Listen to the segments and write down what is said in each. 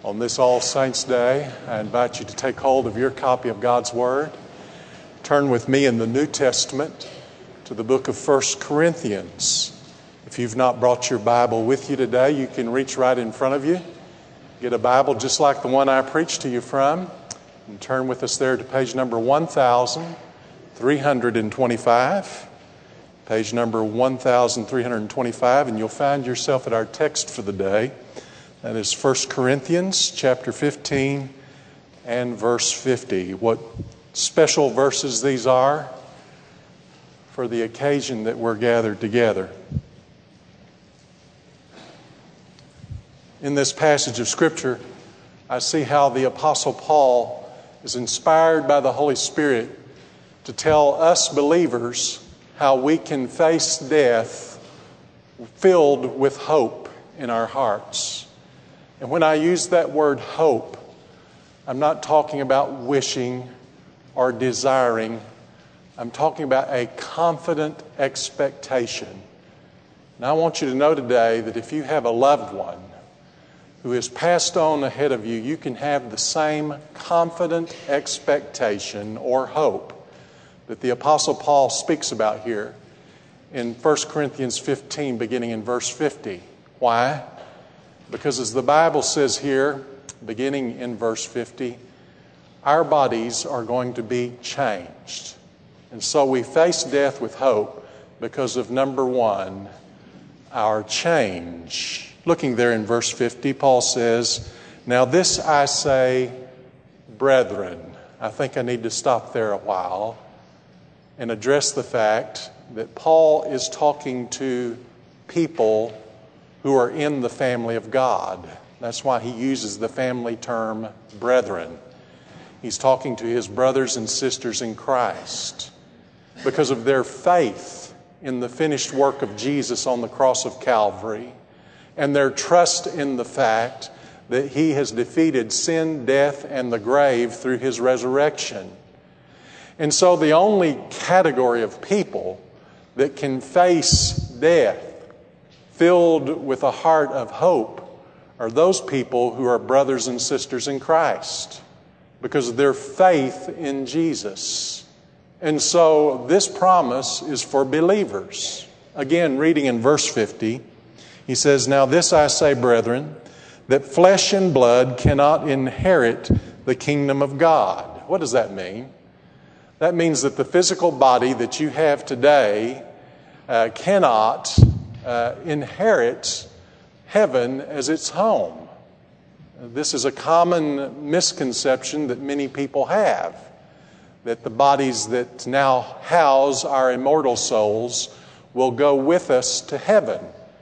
On this All Saints' Day, I invite you to take hold of your copy of God's Word. Turn with me in the New Testament to the book of 1 Corinthians. If you've not brought your Bible with you today, you can reach right in front of you. Get a Bible just like the one I preached to you from, and turn with us there to page number 1325. Page number 1325, and you'll find yourself at our text for the day. That is 1 Corinthians chapter 15 and verse 50. What special verses these are for the occasion that we're gathered together. In this passage of Scripture, I see how the Apostle Paul is inspired by the Holy Spirit to tell us believers how we can face death filled with hope in our hearts. And when I use that word hope, I'm not talking about wishing or desiring. I'm talking about a confident expectation. And I want you to know today that if you have a loved one who has passed on ahead of you, you can have the same confident expectation or hope that the Apostle Paul speaks about here in 1 Corinthians 15, beginning in verse 50. Why? Because as the Bible says here, beginning in verse 50, our bodies are going to be changed. And so we face death with hope because of, number one, our change. Looking there in verse 50, Paul says, "Now this I say, brethren." I think I need to stop there a while and address the fact that Paul is talking to people who are in the family of God. That's why he uses the family term brethren. He's talking to his brothers and sisters in Christ because of their faith in the finished work of Jesus on the cross of Calvary and their trust in the fact that he has defeated sin, death, and the grave through his resurrection. And so the only category of people that can face death filled with a heart of hope are those people who are brothers and sisters in Christ because of their faith in Jesus. And so this promise is for believers. Again, reading in verse 50, he says, "Now this I say, brethren, that flesh and blood cannot inherit the kingdom of God." What does that mean? That means that the physical body that you have today cannot inherit heaven as its home. This is a common misconception that many people have, that the bodies that now house our immortal souls will go with us to heaven.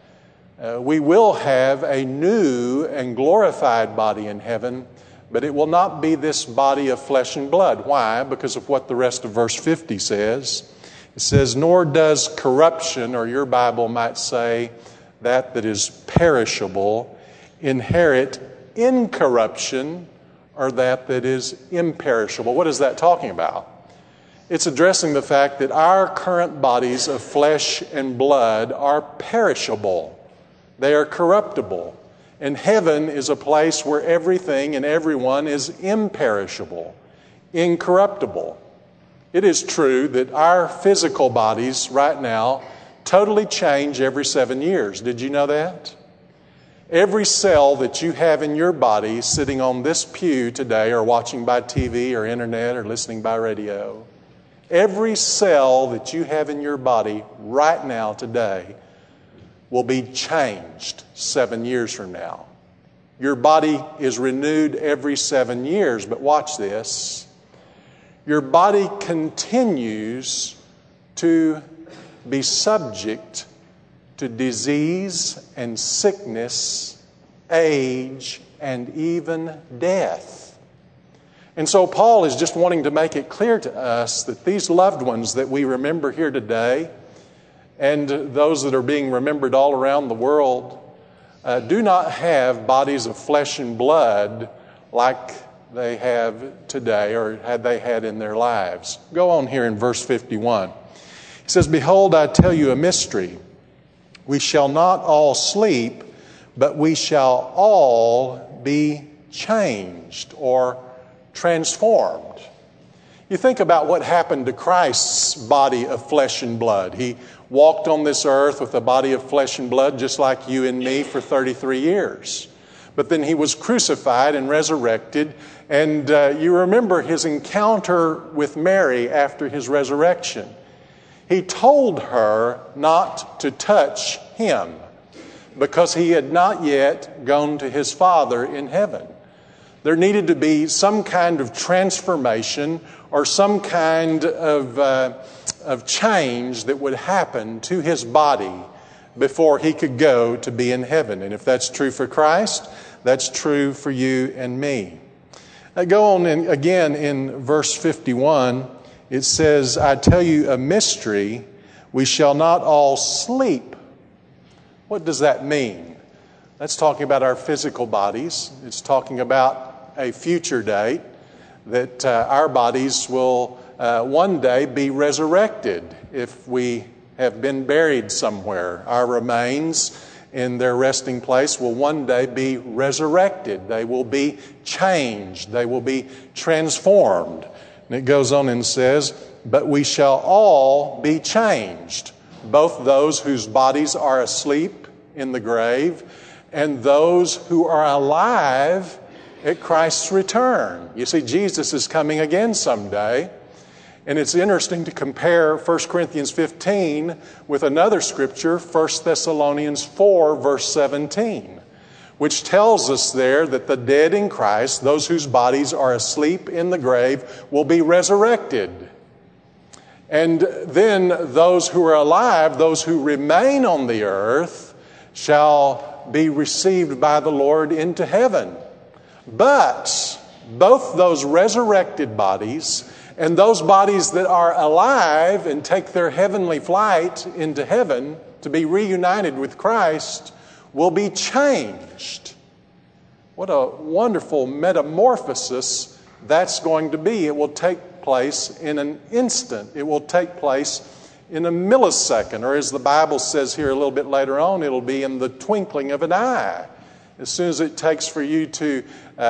We will have a new and glorified body in heaven, but it will not be this body of flesh and blood. Why? Because of what the rest of verse 50 says. It says, "Nor does corruption," or your Bible might say that is perishable, "inherit incorruption," or that is imperishable. What is that talking about? It's addressing the fact that our current bodies of flesh and blood are perishable. They are corruptible. And heaven is a place where everything and everyone is imperishable, incorruptible. It is true that our physical bodies right now totally change every 7 years. Did you know that? Every cell that you have in your body sitting on this pew today or watching by TV or internet or listening by radio, every cell that you have in your body right now today will be changed 7 years from now. Your body is renewed every 7 years, but watch this. Your body continues to be subject to disease and sickness, age, and even death. And so Paul is just wanting to make it clear to us that these loved ones that we remember here today and those that are being remembered all around the world do not have bodies of flesh and blood like they have today or had they had in their lives. Go on here in verse 51. He says, "Behold, I tell you a mystery. We shall not all sleep, but we shall all be changed or transformed. You think about what happened to Christ's body of flesh and blood. He walked on this earth with a body of flesh and blood just like you and me for 33 years. But then he was crucified and resurrected. And you remember his encounter with Mary after his resurrection. He told her not to touch him because he had not yet gone to his Father in heaven. There needed to be some kind of transformation or some kind of change that would happen to his body before he could go to be in heaven. And if that's true for Christ, that's true for you and me. Go on again in verse 51. It says, I tell you a mystery, we shall not all sleep. What does that mean? That's talking about our physical bodies. It's talking about a future date that our bodies will one day be resurrected if we have been buried somewhere. Our remains in their resting place will one day be resurrected. They will be changed. They will be transformed. And it goes on and says, but we shall all be changed, both those whose bodies are asleep in the grave and those who are alive at Christ's return. You see, Jesus is coming again someday. And it's interesting to compare 1 Corinthians 15 with another scripture, 1 Thessalonians 4, verse 17, which tells us there that the dead in Christ, those whose bodies are asleep in the grave, will be resurrected. And then those who are alive, those who remain on the earth, shall be received by the Lord into heaven. But both those resurrected bodies and those bodies that are alive and take their heavenly flight into heaven to be reunited with Christ will be changed. What a wonderful metamorphosis that's going to be. It will take place in an instant. It will take place in a millisecond, or as the Bible says here a little bit later on, it'll be in the twinkling of an eye. As soon as it takes for you to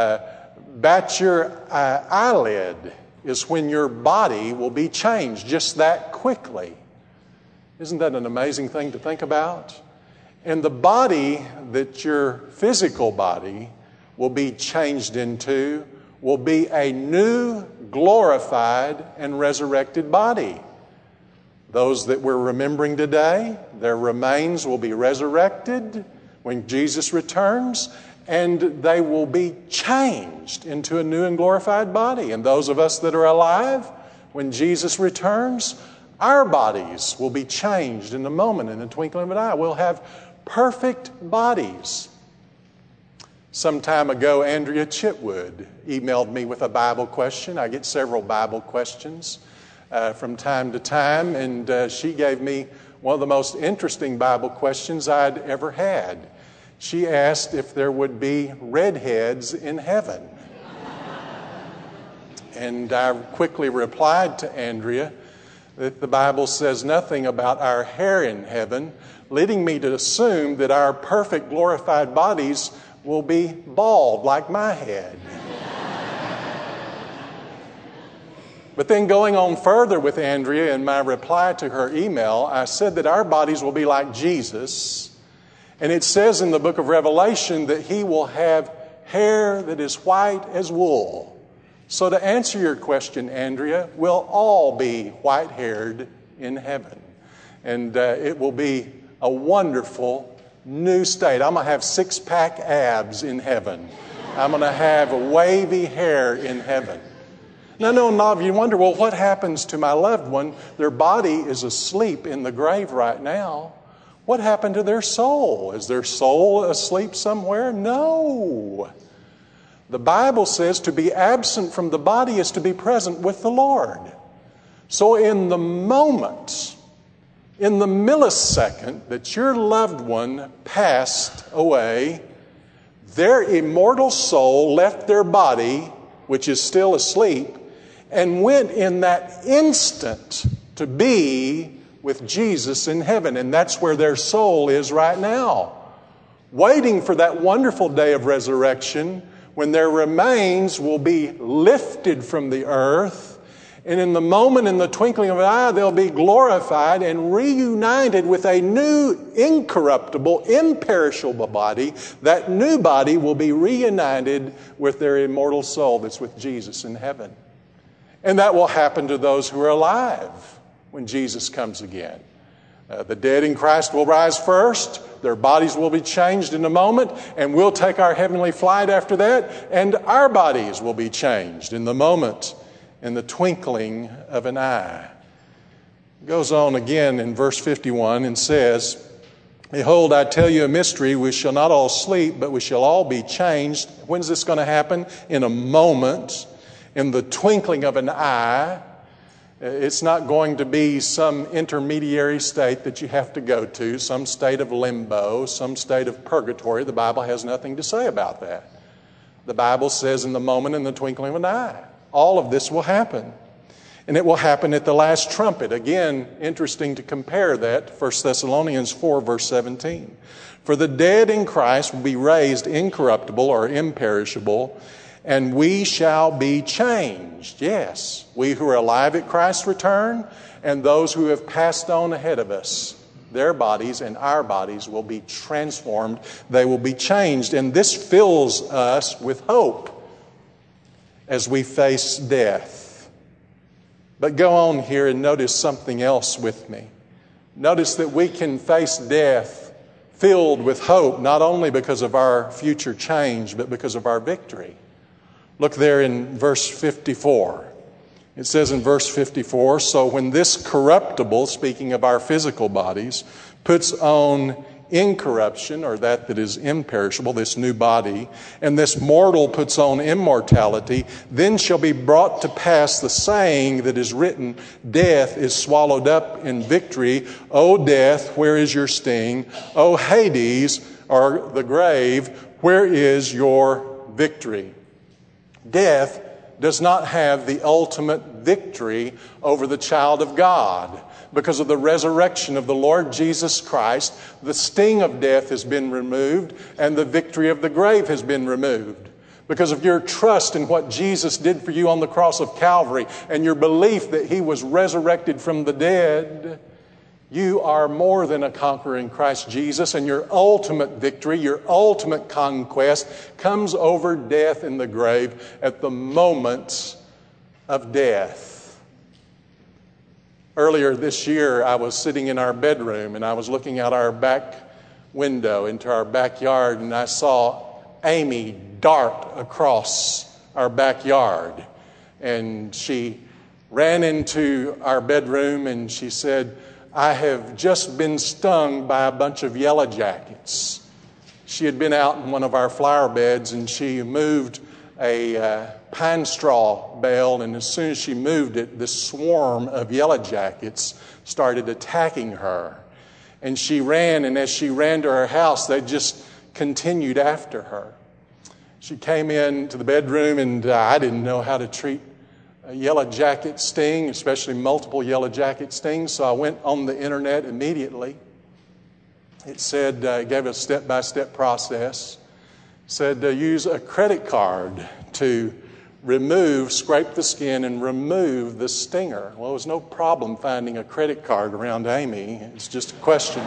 bat your eyelid is when your body will be changed just that quickly. Isn't that an amazing thing to think about? And the body that your physical body will be changed into will be a new, glorified, and resurrected body. Those that we're remembering today, their remains will be resurrected when Jesus returns, and they will be changed into a new and glorified body. And those of us that are alive, when Jesus returns, our bodies will be changed in a moment, in the twinkling of an eye. We'll have perfect bodies. Some time ago, Andrea Chitwood emailed me with a Bible question. I get several Bible questions from time to time, and she gave me one of the most interesting Bible questions I'd ever had. She asked if there would be redheads in heaven. And I quickly replied to Andrea that the Bible says nothing about our hair in heaven, leading me to assume that our perfect glorified bodies will be bald like my head. But then going on further with Andrea in my reply to her email, I said that our bodies will be like Jesus. And it says in the book of Revelation that he will have hair that is white as wool. So to answer your question, Andrea, we'll all be white-haired in heaven. And it will be a wonderful new state. I'm going to have six-pack abs in heaven. I'm going to have wavy hair in heaven. Now, no, none of you wonder, well, what happens to my loved one? Their body is asleep in the grave right now. What happened to their soul? Is their soul asleep somewhere? No. The Bible says to be absent from the body is to be present with the Lord. So in the moment, in the millisecond that your loved one passed away, their immortal soul left their body, which is still asleep, and went in that instant to be with Jesus in heaven. And that's where their soul is right now, waiting for that wonderful day of resurrection when their remains will be lifted from the earth. And in the moment, in the twinkling of an eye, they'll be glorified and reunited with a new, incorruptible, imperishable body. That new body will be reunited with their immortal soul that's with Jesus in heaven. And that will happen to those who are alive when Jesus comes again. The dead in Christ will rise first. Their bodies will be changed in a moment, and we'll take our heavenly flight after that, and our bodies will be changed in the moment, in the twinkling of an eye. It goes on again in verse 51 and says, "Behold, I tell you a mystery. We shall not all sleep, but we shall all be changed." When's this going to happen? In a moment, in the twinkling of an eye. It's not going to be some intermediary state that you have to go to, some state of limbo, some state of purgatory. The Bible has nothing to say about that. The Bible says in the moment, in the twinkling of an eye. All of this will happen. And it will happen at the last trumpet. Again, interesting to compare that to 1 Thessalonians 4, verse 17. "For the dead in Christ will be raised incorruptible or imperishable, and we shall be changed." Yes, we who are alive at Christ's return and those who have passed on ahead of us. Their bodies and our bodies will be transformed. They will be changed. And this fills us with hope as we face death. But go on here and notice something else with me. Notice that we can face death filled with hope, not only because of our future change, but because of our victory. Look there in verse 54. It says in verse 54, "So when this corruptible," speaking of our physical bodies, "puts on incorruption," or that is imperishable, this new body, "and this mortal puts on immortality, then shall be brought to pass the saying that is written, Death is swallowed up in victory. O death, where is your sting? O Hades," or the grave, "where is your victory?" Death does not have the ultimate victory over the child of God. Because of the resurrection of the Lord Jesus Christ, the sting of death has been removed and the victory of the grave has been removed. Because of your trust in what Jesus did for you on the cross of Calvary and your belief that He was resurrected from the dead, you are more than a conqueror in Christ Jesus, and your ultimate victory, your ultimate conquest comes over death in the grave at the moment of death. Earlier this year, I was sitting in our bedroom and I was looking out our back window into our backyard, and I saw Amy dart across our backyard. And she ran into our bedroom and she said, "I have just been stung by a bunch of yellow jackets." She had been out in one of our flower beds and she moved a pine straw bale, and as soon as she moved it, this swarm of yellow jackets started attacking her. And she ran, and as she ran to her house, they just continued after her. She came into the bedroom, and I didn't know how to treat a yellow jacket sting, especially multiple yellow jacket stings, so I went on the internet immediately. It said, it gave a step-by-step process. It said use a credit card to scrape the skin and remove the stinger. Well, it was no problem finding a credit card around Amy. It's just a question.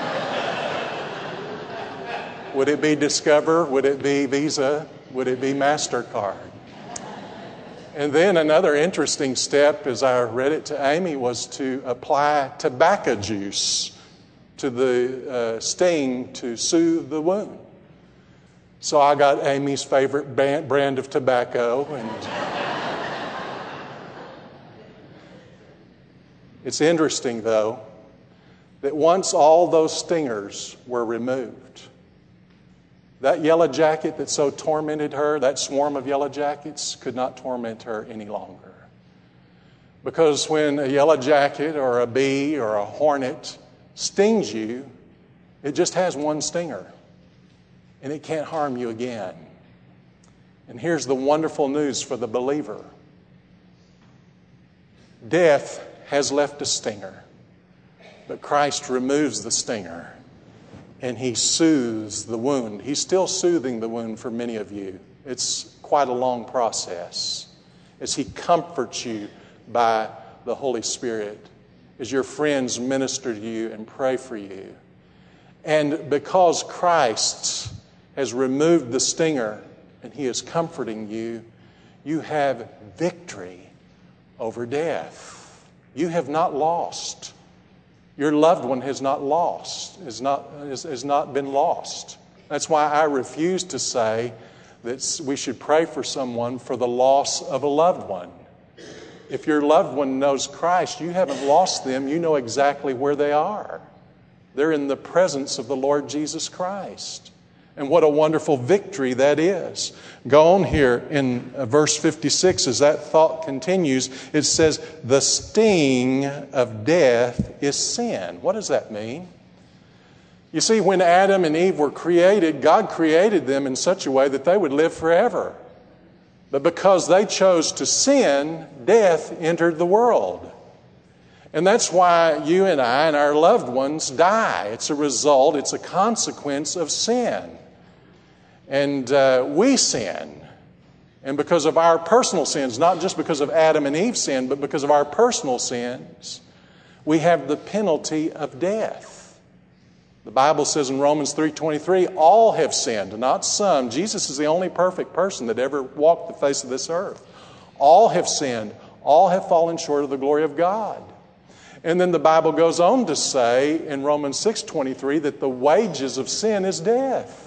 Would it be Discover? Would it be Visa? Would it be MasterCard? And then another interesting step, as I read it to Amy, was to apply tobacco juice to the sting to soothe the wound. So I got Amy's favorite brand of tobacco. And it's interesting, though, that once all those stingers were removed, that yellow jacket that so tormented her, that swarm of yellow jackets, could not torment her any longer. Because when a yellow jacket or a bee or a hornet stings you, it just has one stinger, and it can't harm you again. And here's the wonderful news for the believer. Death has left a stinger, but Christ removes the stinger, and He soothes the wound. He's still soothing the wound for many of you It's quite a long process as He comforts you by the Holy Spirit, as your friends minister to you and pray for you. And because Christ has removed the stinger and He is comforting you, you have victory over death. You have not lost. Your loved one has not lost, has not been lost. That's why I refuse to say that we should pray for someone for the loss of a loved one. If your loved one knows Christ, you haven't lost them. You know exactly where they are. They're in the presence of the Lord Jesus Christ. And what a wonderful victory that is. Go on here in verse 56 as that thought continues. It says, the sting of death is sin. What does that mean? You see, when Adam and Eve were created, God created them in such a way that they would live forever. But because they chose to sin, death entered the world. And that's why you and I and our loved ones die. It's a result, it's a consequence of sin. And we sin. And because of our personal sins, not just because of Adam and Eve's sin, but because of our personal sins, we have the penalty of death. The Bible says in Romans 3:23, all have sinned, not some. Jesus is the only perfect person that ever walked the face of this earth. All have sinned. All have fallen short of the glory of God. And then the Bible goes on to say in Romans 6:23 that the wages of sin is death.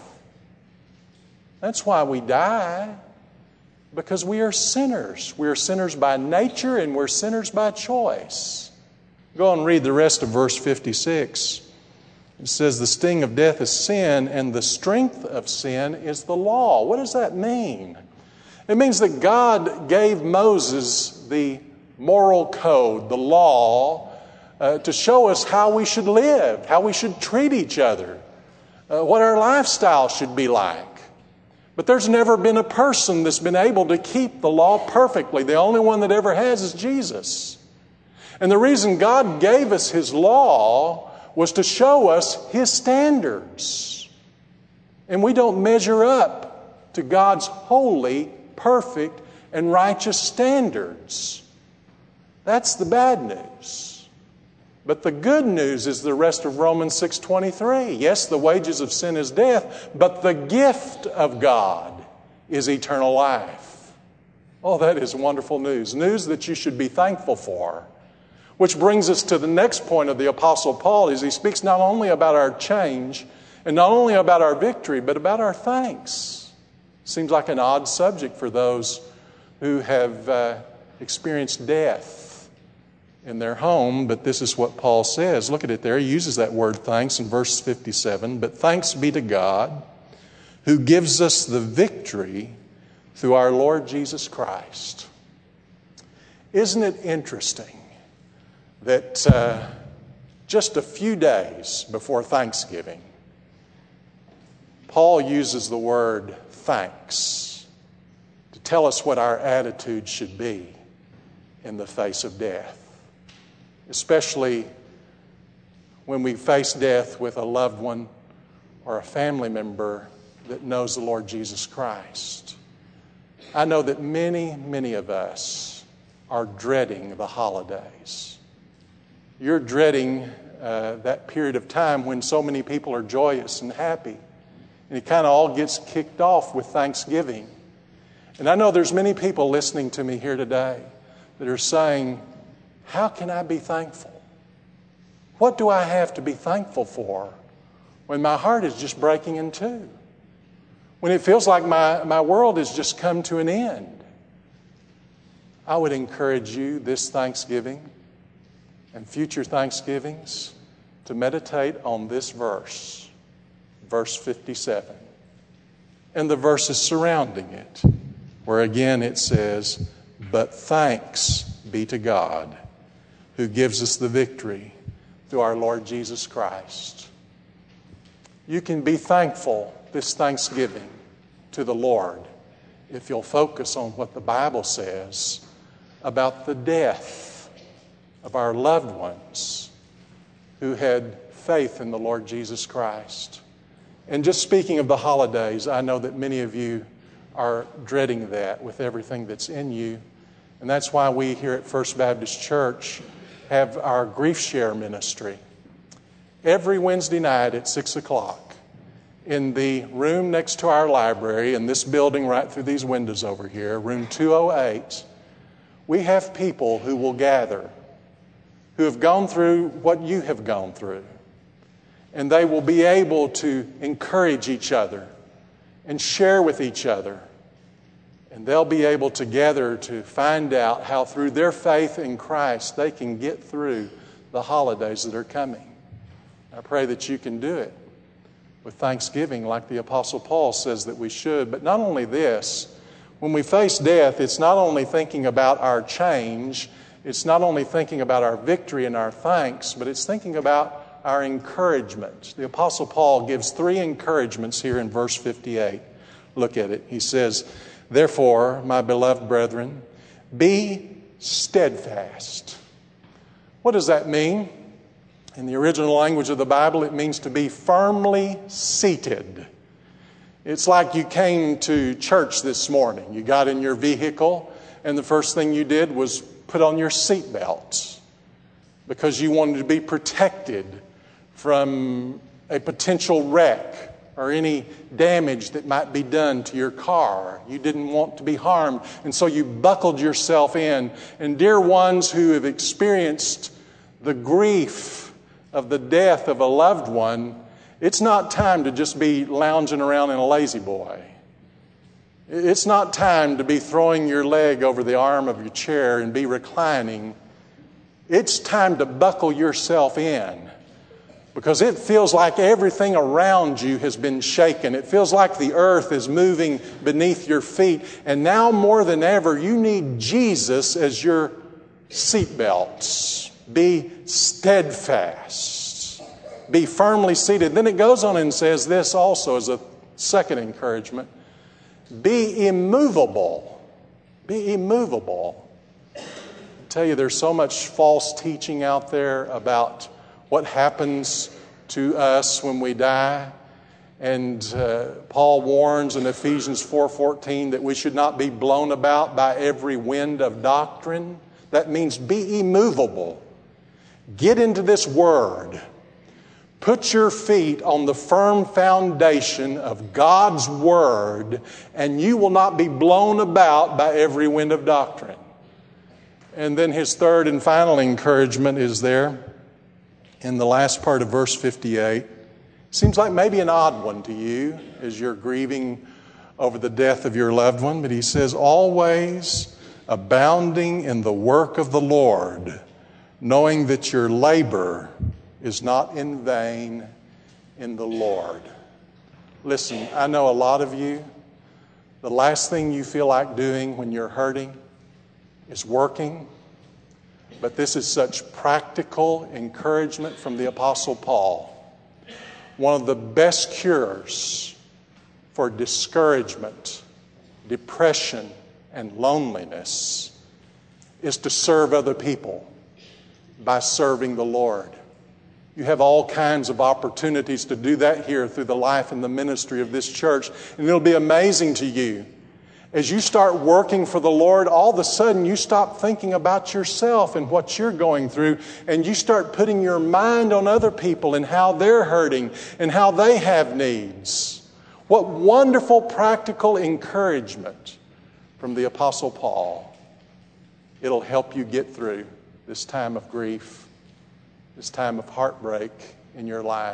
That's why we die, because we are sinners. We are sinners by nature and we're sinners by choice. Go and read the rest of verse 56. It says, the sting of death is sin, and the strength of sin is the law. What does that mean? It means that God gave Moses the moral code, the law, to show us how we should live, how we should treat each other, what our lifestyle should be like. But there's never been a person that's been able to keep the law perfectly. The only one that ever has is Jesus. And the reason God gave us His law was to show us His standards. And we don't measure up to God's holy, perfect, and righteous standards. That's the bad news. But the good news is the rest of Romans 6:23. Yes, the wages of sin is death, but the gift of God is eternal life. Oh, that is wonderful news. News that you should be thankful for. Which brings us to the next point of the Apostle Paul, as he speaks not only about our change and not only about our victory, but about our thanks. Seems like an odd subject for those who have experienced death in their home, but this is what Paul says. Look at it there. He uses that word thanks in verse 57. But thanks be to God who gives us the victory through our Lord Jesus Christ. Isn't it interesting that just a few days before Thanksgiving, Paul uses the word thanks to tell us what our attitude should be in the face of death, especially when we face death with a loved one or a family member that knows the Lord Jesus Christ. I know that many, many of us are dreading the holidays. You're dreading that period of time when so many people are joyous and happy. And it kind of all gets kicked off with Thanksgiving. And I know there's many people listening to me here today that are saying, how can I be thankful? What do I have to be thankful for when my heart is just breaking in two? When it feels like my world has just come to an end? I would encourage you this Thanksgiving and future Thanksgivings to meditate on this verse, verse 57, and the verses surrounding it, where again it says, but thanks be to God who gives us the victory through our Lord Jesus Christ. You can be thankful this Thanksgiving to the Lord if you'll focus on what the Bible says about the death of our loved ones who had faith in the Lord Jesus Christ. And just speaking of the holidays, I know that many of you are dreading that with everything that's in you. And that's why we here at First Baptist Church have our Grief Share ministry. Every Wednesday night at 6 o'clock in the room next to our library, in this building right through these windows over here, room 208, we have people who will gather who have gone through what you have gone through. And they will be able to encourage each other and share with each other. And they'll be able together to find out how through their faith in Christ they can get through the holidays that are coming. I pray that you can do it with thanksgiving like the Apostle Paul says that we should. But not only this, when we face death, it's not only thinking about our change, it's not only thinking about our victory and our thanks, but it's thinking about our encouragement. The Apostle Paul gives 3 encouragements here in verse 58. Look at it. He says, "Therefore, my beloved brethren, be steadfast." What does that mean? In the original language of the Bible, it means to be firmly seated. It's like you came to church this morning. You got in your vehicle, and the first thing you did was put on your seatbelts because you wanted to be protected from a potential wreck or any damage that might be done to your car. You didn't want to be harmed, and so you buckled yourself in. And dear ones who have experienced the grief of the death of a loved one, it's not time to just be lounging around in a lazy boy. It's not time to be throwing your leg over the arm of your chair and be reclining. It's time to buckle yourself in because it feels like everything around you has been shaken. It feels like the earth is moving beneath your feet. And now more than ever, you need Jesus as your seatbelts. Be steadfast. Be firmly seated. Then it goes on and says this also as a second encouragement. Be immovable. Be immovable. I tell you, there's so much false teaching out there about what happens to us when we die. And Paul warns in Ephesians 4:14 that we should not be blown about by every wind of doctrine. That means be immovable. Get into this word. Put your feet on the firm foundation of God's Word, and you will not be blown about by every wind of doctrine. And then his third and final encouragement is there in the last part of verse 58. Seems like maybe an odd one to you as you're grieving over the death of your loved one, but he says, "Always abounding in the work of the Lord, knowing that your labor is not in vain in the Lord." Listen, I know a lot of you, the last thing you feel like doing when you're hurting is working. But this is such practical encouragement from the Apostle Paul. One of the best cures for discouragement, depression, and loneliness is to serve other people by serving the Lord. You have all kinds of opportunities to do that here through the life and the ministry of this church. And it'll be amazing to you. As you start working for the Lord, all of a sudden you stop thinking about yourself and what you're going through, and you start putting your mind on other people and how they're hurting and how they have needs. What wonderful practical encouragement from the Apostle Paul. It'll help you get through this time of grief, this time of heartbreak in your life.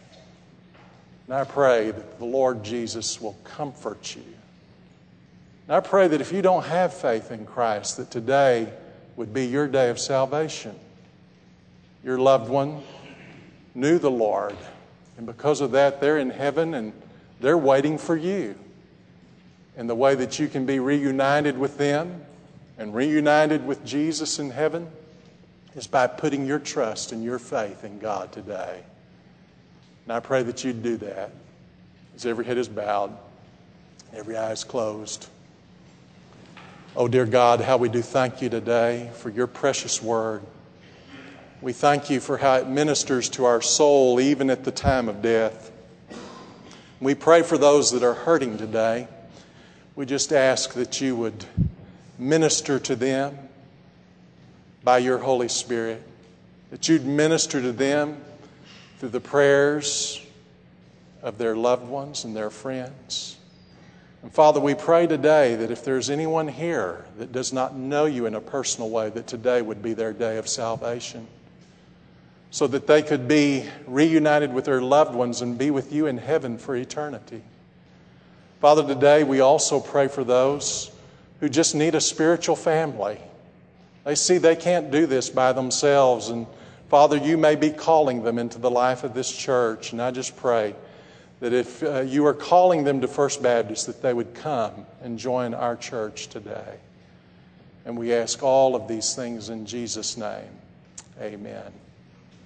And I pray that the Lord Jesus will comfort you. And I pray that if you don't have faith in Christ, that today would be your day of salvation. Your loved one knew the Lord, and because of that, they're in heaven and they're waiting for you. And the way that you can be reunited with them and reunited with Jesus in heaven is by putting your trust and your faith in God today. And I pray that you'd do that as every head is bowed, every eye is closed. Oh, dear God, how we do thank you today for your precious word. We thank you for how it ministers to our soul even at the time of death. We pray for those that are hurting today. We just ask that you would minister to them by your Holy Spirit, that you'd minister to them through the prayers of their loved ones and their friends. And Father, we pray today that if there's anyone here that does not know you in a personal way, that today would be their day of salvation, so that they could be reunited with their loved ones and be with you in heaven for eternity. Father, today we also pray for those who just need a spiritual family. They see they can't do this by themselves, and Father, you may be calling them into the life of this church, and I just pray that if you are calling them to First Baptist, that they would come and join our church today. And we ask all of these things in Jesus' name. Amen.